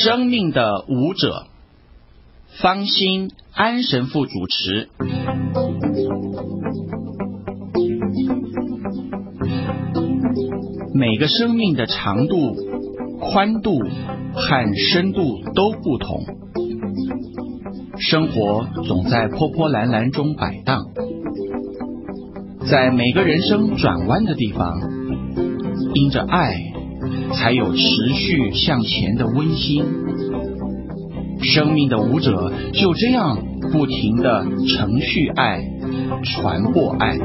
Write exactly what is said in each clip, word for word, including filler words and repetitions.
生命的舞者，方心安神父主持。每个生命的长度、宽度和深度都不同，生活总在波波澜澜中摆荡，在每个人生转弯的地方，因着爱，才有持续向前的温馨。生命的舞者就这样不停地承续爱，传播爱。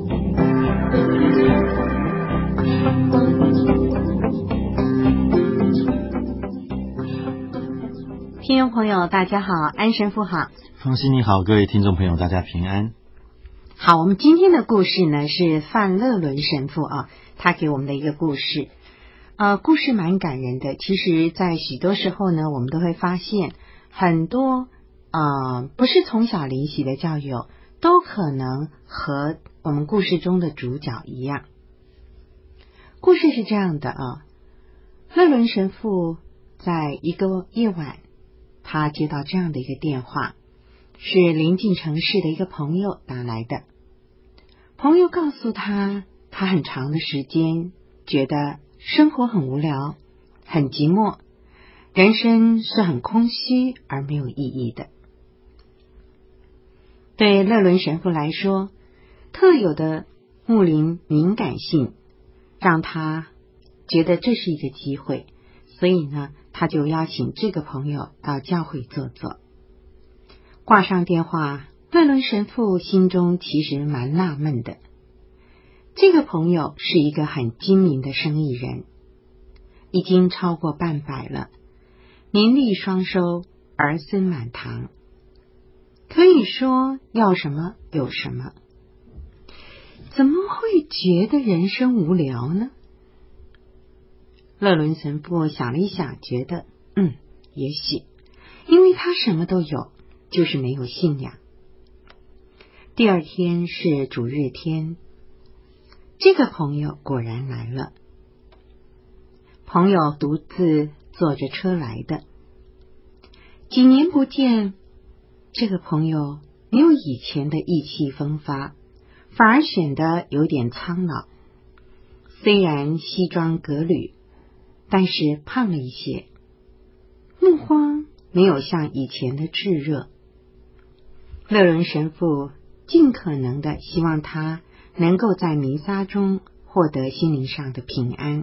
听众朋友大家好，安神父好。 方心你好，各位听众朋友大家平安。 好，我们今天的故事呢是范乐伦神父啊，他给我们的一个故事。呃，故事蛮感人的。其实在许多时候呢，我们都会发现很多呃不是从小灵习的教友都可能和我们故事中的主角一样。故事是这样的啊，乐伦神父在一个夜晚，他接到这样的一个电话，是临近城市的一个朋友打来的。朋友告诉他，他很长的时间觉得生活很无聊，很寂寞，人生是很空虚而没有意义的。对乐伦神父来说，特有的牧灵敏感性让他觉得这是一个机会，所以呢，他就邀请这个朋友到教会坐坐。挂上电话，乐伦神父心中其实蛮纳闷的。这个朋友是一个很精明的生意人，已经超过半百了，名利双收，儿孙满堂，可以说要什么有什么，怎么会觉得人生无聊呢？乐伦神父想了一想，觉得嗯，也许因为他什么都有，就是没有信仰。第二天是主日天，这个朋友果然来了。朋友独自坐着车来的，几年不见，这个朋友没有以前的意气风发，反而显得有点苍老。虽然西装革履，但是胖了一些，目光没有像以前的炙热。乐伦神父尽可能的希望他能够在弥撒中获得心灵上的平安。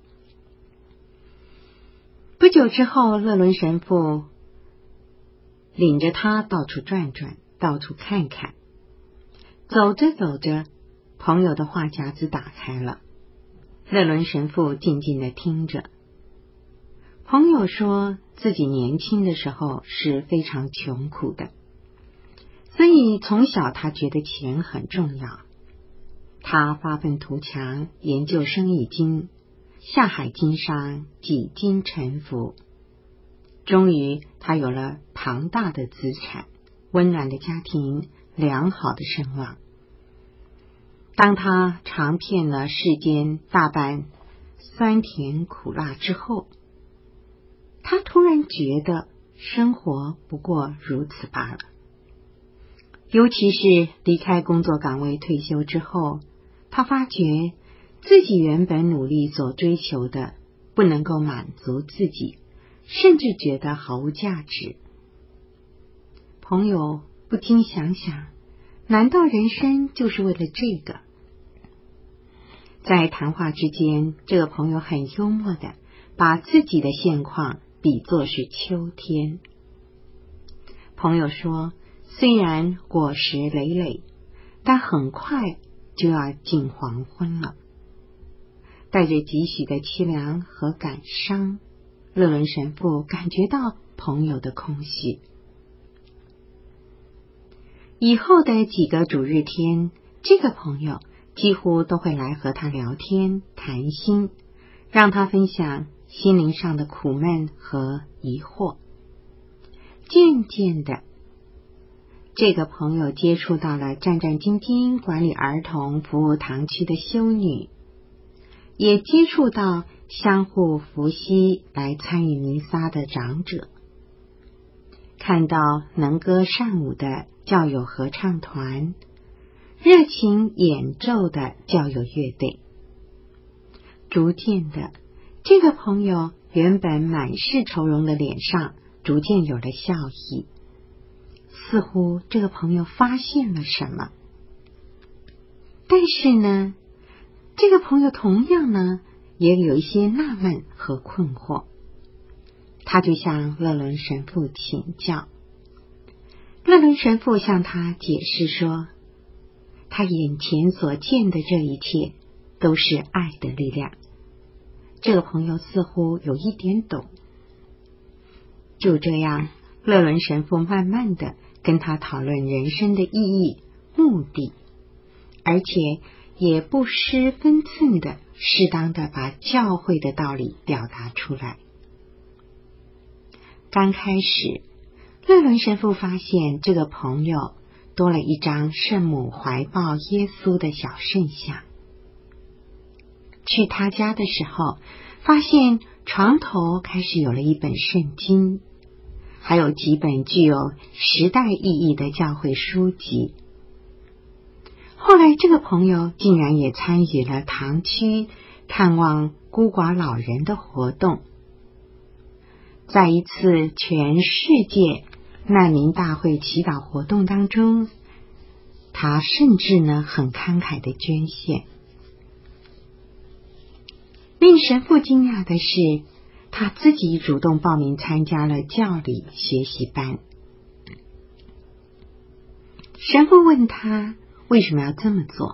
不久之后，乐伦神父领着他到处转转，到处看看。走着走着，朋友的话匣子打开了，乐伦神父静静地听着。朋友说自己年轻的时候是非常穷苦的，所以从小他觉得钱很重要。他发愤图强，研究生意经，下海经商，几经沉浮，终于他有了庞大的资产，温暖的家庭，良好的声望。当他尝遍了世间大半酸甜苦辣之后，他突然觉得生活不过如此罢了。尤其是离开工作岗位退休之后，他发觉自己原本努力所追求的不能够满足自己，甚至觉得毫无价值。朋友不禁想想，难道人生就是为了这个？在谈话之间，这个朋友很幽默的把自己的现况比作是秋天。朋友说，虽然果实累累，但很快就要进黄昏了。带着几许的凄凉和感伤，乐伦神父感觉到朋友的空虚。以后的几个主日天，这个朋友几乎都会来和他聊天谈心，让他分享心灵上的苦闷和疑惑。渐渐的，这个朋友接触到了战战兢兢管理儿童服务堂区的修女， 也接触到相互扶膝来参与弥撒的长者，看到能歌善舞的教友合唱团，热情演奏的教友乐队。逐渐的，这个朋友原本满是愁容的脸上逐渐有了笑意，似乎这个朋友发现了什么。但是呢，这个朋友同样呢也有一些纳闷和困惑，他就向勒伦神父请教。勒伦神父向他解释说，他眼前所见的这一切都是爱的力量。这个朋友似乎有一点懂。就这样，勒伦神父慢慢的跟他讨论人生的意义、目的，而且也不失分寸的适当的把教会的道理表达出来。刚开始，勒伦神父发现这个朋友多了一张圣母怀抱耶稣的小圣像。去他家的时候，发现床头开始有了一本圣经，还有几本具有时代意义的教会书籍。后来这个朋友竟然也参与了堂区看望孤寡老人的活动。在一次全世界难民大会祈祷活动当中，他甚至呢很慷慨的捐献。令神父惊讶的是，他自己主动报名参加了教理学习班。神父问他为什么要这么做，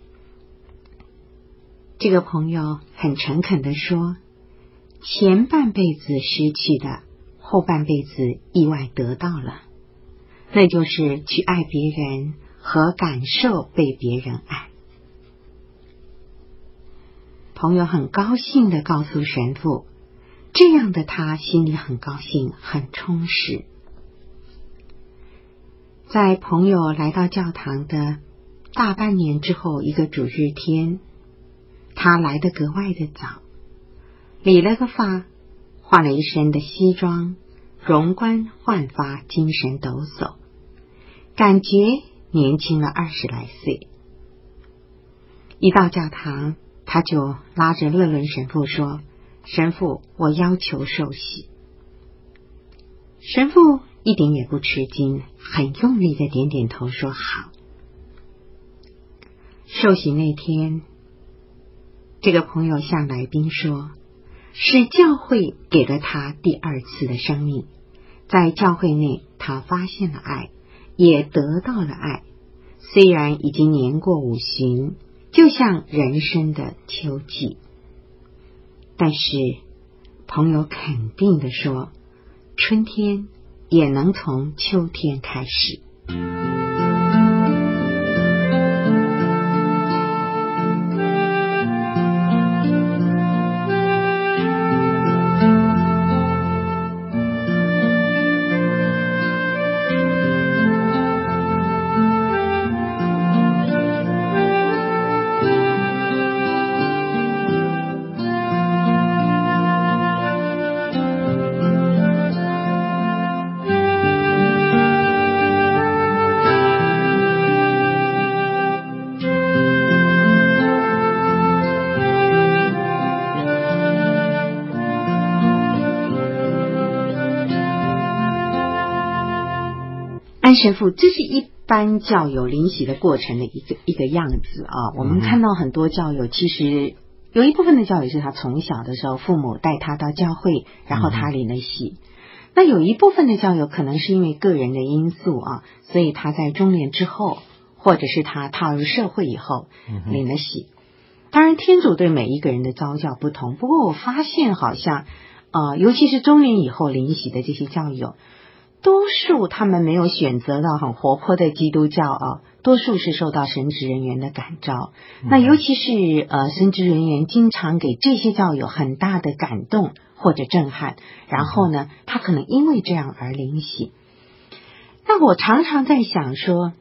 这个朋友很诚恳地说，前半辈子失去的，后半辈子意外得到了，那就是去爱别人和感受被别人爱。朋友很高兴地告诉神父，这样的他心里很高兴，很充实。在朋友来到教堂的大半年之后，一个主日天，他来得格外的早，理了个发，换了一身的西装，容光焕发，精神抖擞，感觉年轻了二十来岁。一到教堂，他就拉着勒伦神父说，神父，我要求受洗。神父一点也不吃惊，很用力的点点头说好。受洗那天，这个朋友向来宾说，是教会给了他第二次的生命，在教会内他发现了爱，也得到了爱，虽然已经年过五旬，就像人生的秋季。但是朋友肯定地说，春天也能从秋天开始。神父，这是一般教友领洗的过程的一个一个样子啊。我们看到很多教友，其实有一部分的教友是他从小的时候父母带他到教会，然后他领了洗。那有一部分的教友可能是因为个人的因素啊，所以他在中年之后，或者是他踏入社会以后领了洗。当然天主对每一个人的召叫不同，不过我发现好像呃，尤其是中年以后领洗的这些教友，多数他们没有选择到很活泼的基督教啊，多数是受到神职人员的感召。嗯、那尤其是呃，神职人员经常给这些教友很大的感动或者震撼，然后呢，他可能因为这样而领洗。那我常常在想说，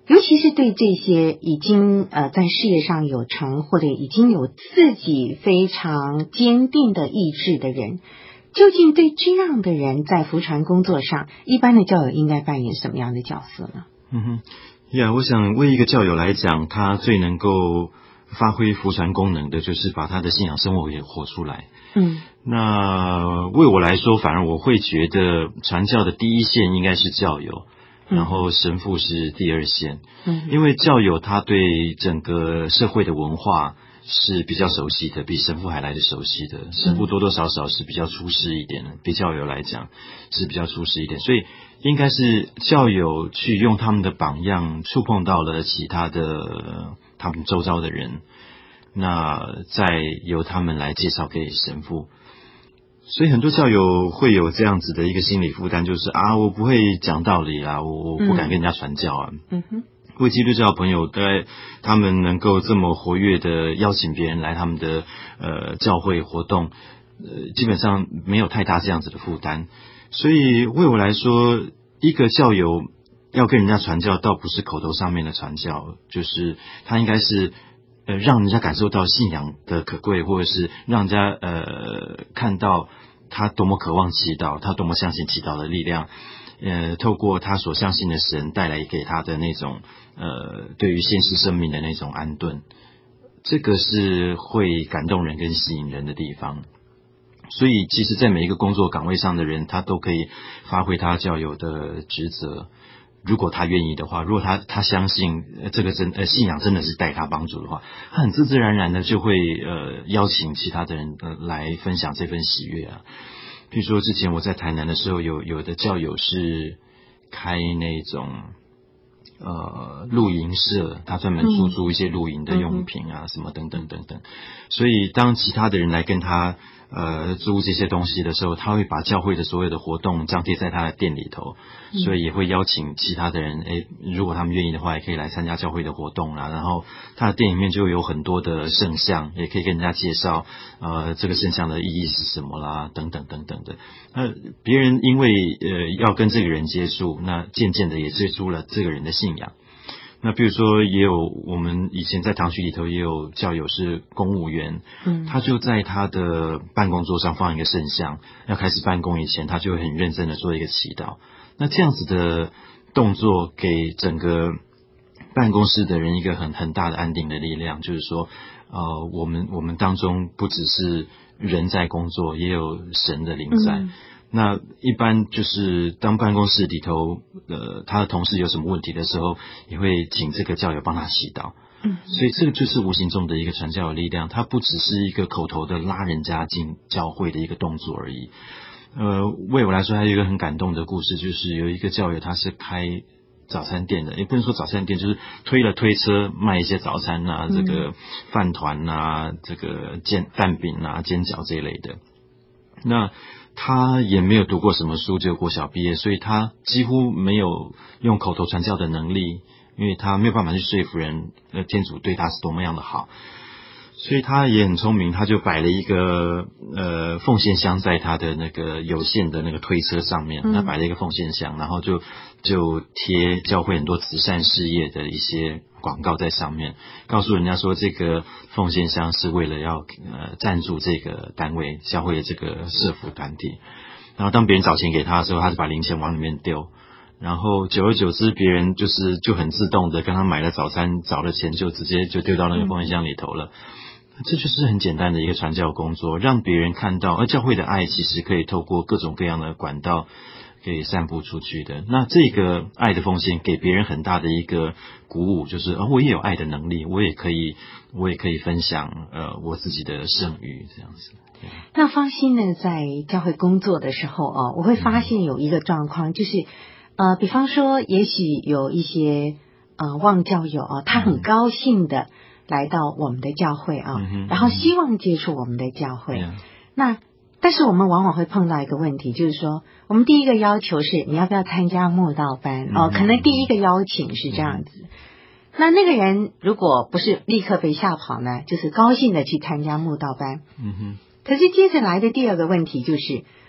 尤其是对这些已经呃在事业上有成，或者已经有自己非常坚定的意志的人，究竟对这样的人在福传工作上，一般的教友应该扮演什么样的角色呢？ 嗯哼，呀，我想为一个教友来讲，他最能够发挥福传功能的，就是把他的信仰生活给活出来。 嗯， 那为我来说，反而我会觉得传教的第一线应该是教友，然后神父是第二线。嗯，因为教友他对整个社会的文化是比较熟悉的，比神父还来的熟悉的。神父多多少少是比较出世一点的，比教友来讲是比较出世一点，所以应该是教友去用他们的榜样触碰到了其他的他们周遭的人，那再由他们来介绍给神父。所以很多教友会有这样子的一个心理负担，就是啊，我不会讲道理啦，我我不敢跟人家传教啊。嗯哼，为基督教的朋友，大概他们能够这么活跃的邀请别人来他们的呃教会活动，呃，基本上没有太大这样子的负担。所以为我来说，一个教友要跟人家传教，倒不是口头上面的传教，就是他应该是呃让人家感受到信仰的可贵，或者是让人家呃看到他多么渴望祈祷，他多么相信祈祷的力量，呃，透过他所相信的神带来给他的那种呃对于现实生命的那种安顿，这个是会感动人跟吸引人的地方。所以其实在每一个工作岗位上的人，他都可以发挥他教友的职责，如果他愿意的话，如果他他相信这个真呃信仰真的是带他帮助的话，他很自自然然的就会呃邀请其他的人呃来分享这份喜悦啊。譬如说之前我在台南的时候，有有的教友是开那种呃露营社，他专门出租一些露营的用品啊、嗯、什么等等等等。所以当其他的人来跟他呃租这些东西的时候，他会把教会的所有的活动张贴在他的店里头，所以也会邀请其他的人，诶，如果他们愿意的话，也可以来参加教会的活动啦。然后他的店里面就有很多的圣像，也可以跟人家介绍呃这个圣像的意义是什么啦，等等等等的。那别人因为呃要跟这个人接触，那渐渐的也接触了这个人的信仰。那比如说也有我们以前在堂区里头也有教友是公务员，嗯，他就在他的办公桌上放一个圣像，要开始办公以前他就会很认真的做一个祈祷。那这样子的动作给整个办公室的人一个很很大的安定的力量，就是说呃我们我们当中不只是人在工作，也有神的灵在。嗯，那一般就是当办公室里头呃他的同事有什么问题的时候，也会请这个教友帮他祈祷。嗯，所以这个就是无形中的一个传教的力量，它不只是一个口头的拉人家进教会的一个动作而已。呃，为我来说还有一个很感动的故事，就是有一个教友他是开早餐店的，也不能说早餐店，就是推了推车卖一些早餐啊，这个饭团啊，这个煎蛋饼啊，煎饺这一类的。那他也没有读过什么书，只有国小毕业，所以他几乎没有用口头传教的能力，因为他没有办法去说服人呃天主对他是多么样的好。所以他也很聪明，他就摆了一个呃奉献箱在他的那个有限的那个推车上面，他摆了一个奉献箱，然后就就贴教会很多慈善事业的一些广告在上面，告诉人家说这个奉献箱是为了要呃赞助这个单位教会的这个社福团体。然后当别人找钱给他的时候，他就把零钱往里面丢，然后久而久之别人就是就很自动的跟他买了早餐找了钱就直接就丢到那个奉献箱里头了。这就是很简单的一个传教工作，让别人看到而教会的爱其实可以透过各种各样的管道给散布出去的。那这个爱的奉献给别人很大的一个鼓舞，就是哦，我也有爱的能力，我也可以我也可以分享呃我自己的剩余这样子。 那芳馨呢在教会工作的时候哦，我会发现有一个状况，就是呃比方说也许有一些呃望教友哦，他很高兴的来到我们的教会啊，嗯、然后希望接触我们的教会。嗯、那但是我们往往会碰到一个问题，就是说，我们第一个要求是你要不要参加慕道班、嗯、哦，可能第一个邀请是这样子。嗯、那那个人如果不是立刻被吓跑呢，就是高兴的去参加慕道班。嗯哼。可是接着来的第二个问题就是，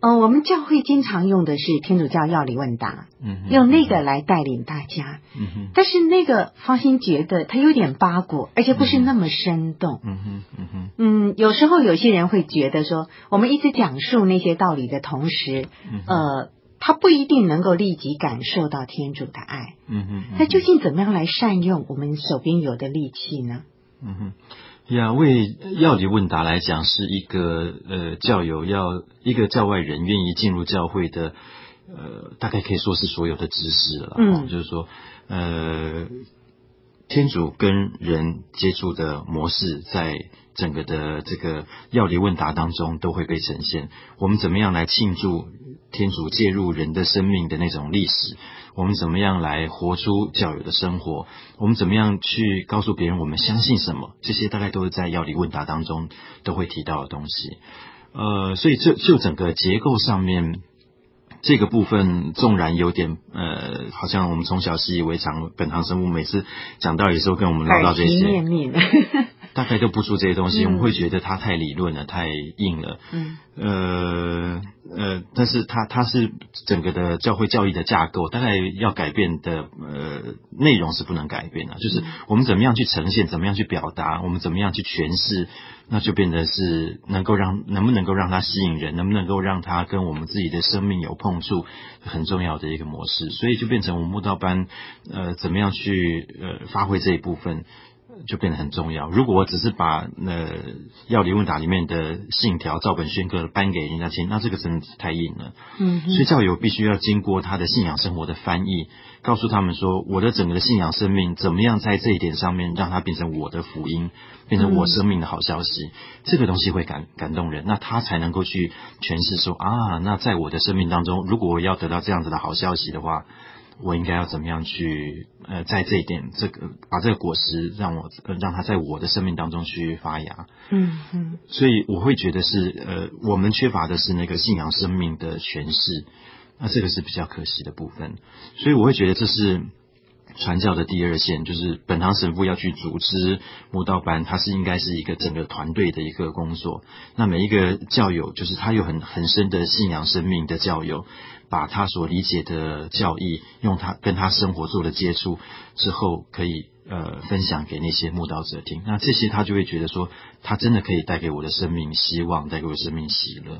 呃，我们教会经常用的是天主教要理问答，嗯，用那个来带领大家，嗯哼，但是那个芳馨觉得它有点八股，而且不是那么生动，嗯哼，嗯哼，嗯，有时候有些人会觉得说，我们一直讲述那些道理的同时，嗯、呃，他不一定能够立即感受到天主的爱，嗯哼，那究竟怎么样来善用我们手边有的力气呢？ 嗯哼。呀，为要理问答来讲，是一个呃教友要一个教外人愿意进入教会的，呃，大概可以说是所有的知识了。嗯，就是说，呃，天主跟人接触的模式，在整个的这个要理问答当中都会被呈现。我们怎么样来庆祝天主介入人的生命的那种历史？我们怎么样来活出教友的生活？我们怎么样去告诉别人我们相信什么？这些大概都是在要理问答当中都会提到的东西。呃，所以就就整个结构上面，这个部分纵然有点呃，好像我们从小习以为常，本堂神父每次讲道理的时候跟我们唠叨这些， 面面大概都不出这些东西，嗯、我们会觉得它太理论了，太硬了。嗯，呃呃，但是它它是整个的教会教义的架构，大概要改变的呃内容是不能改变的，就是我们怎么样去呈现，怎么样去表达，我们怎么样去诠释，那就变得是能够让能不能够让它吸引人，能不能够让它跟我们自己的生命有碰触，很重要的一个模式。所以就变成我们慕道班呃怎么样去呃发挥这一部分。就变得很重要。如果我只是把呃要理问答里面的信条照本宣科颁给人家听，那这个真的是太硬了。嗯，所以教友必须要经过他的信仰生活的翻译，告诉他们说，我的整个的信仰生命怎么样在这一点上面让它变成我的福音，变成我生命的好消息。嗯、这个东西会感感动人，那他才能够去诠释说啊，那在我的生命当中，如果我要得到这样子的好消息的话。我应该要怎么样去呃，在这一点，这个把这个果实让我、呃、让它在我的生命当中去发芽。嗯嗯，所以我会觉得是呃，我们缺乏的是那个信仰生命的诠释，那这个是比较可惜的部分。所以我会觉得这是传教的第二线，就是本堂神父要去组织慕道班，它是应该是一个整个团队的一个工作。那每一个教友，就是他有很很深的信仰生命的教友。把他所理解的教义，用他跟他生活做了接触之后，可以呃分享给那些慕道者听。那这些他就会觉得说，他真的可以带给我的生命希望，带给我的生命喜乐。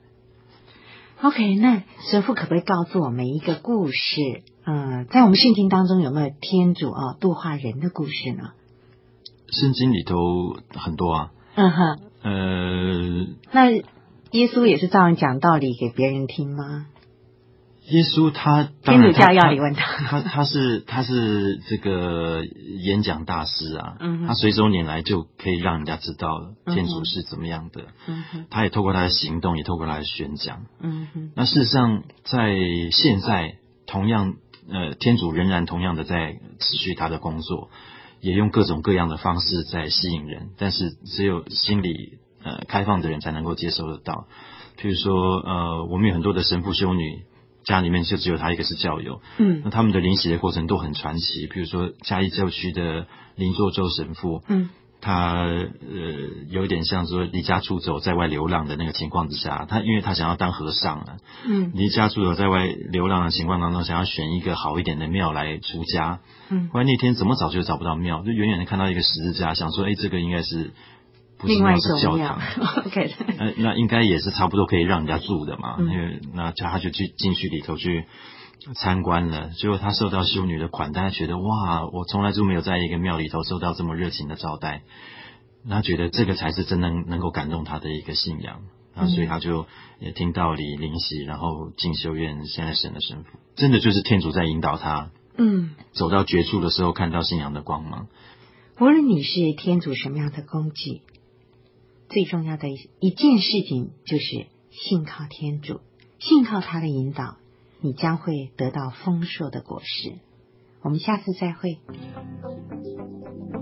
OK， 那神父可不可以告诉我们一个故事？呃，在我们圣经当中有没有天主啊度化人的故事呢？ 圣经里头很多啊。 嗯哼。 呃， 那耶稣也是照样讲道理给别人听吗？ 耶稣他天主教要理问答， 他他是他是这个演讲大师啊，嗯、他随手拈来就可以让人家知道天主是怎么样的，嗯、他也透过他的行动，也透过他的宣讲。嗯、那事实上，在现在同样呃，天主仍然同样的在持续他的工作，也用各种各样的方式在吸引人，但是只有心理呃开放的人才能够接受得到。譬如说呃，我们有很多的神父修女。家里面就只有他一个是教友，嗯，那他们的灵洗的过程都很传奇。比如说嘉义教区的林作周神父，嗯，他呃有点像说离家出走在外流浪的那个情况之下，他因为他想要当和尚啊，嗯，离家出走在外流浪的情况当中，想要选一个好一点的庙来出家，嗯，后来那天怎么找就找不到庙，就远远的看到一个十字架，想说，哎，这个应该是。不是那是教堂 ，OK， 呃，那应该也是差不多可以让人家住的嘛。嗯、因为那他就去进去里头去参观了，结果他受到修女的款待，他觉得哇，我从来就没有在一个庙里头受到这么热情的招待。他觉得这个才是真正能够感动他的一个信仰，啊，所以他就也听道理、灵洗，然后进修院，现在神的神父，真的就是天主在引导他，嗯，走到绝处的时候看到信仰的光芒。 无论你是天主什么样的工具。最重要的一件事情就是信靠天主，信靠他的引导，你将会得到丰硕的果实。我们下次再会。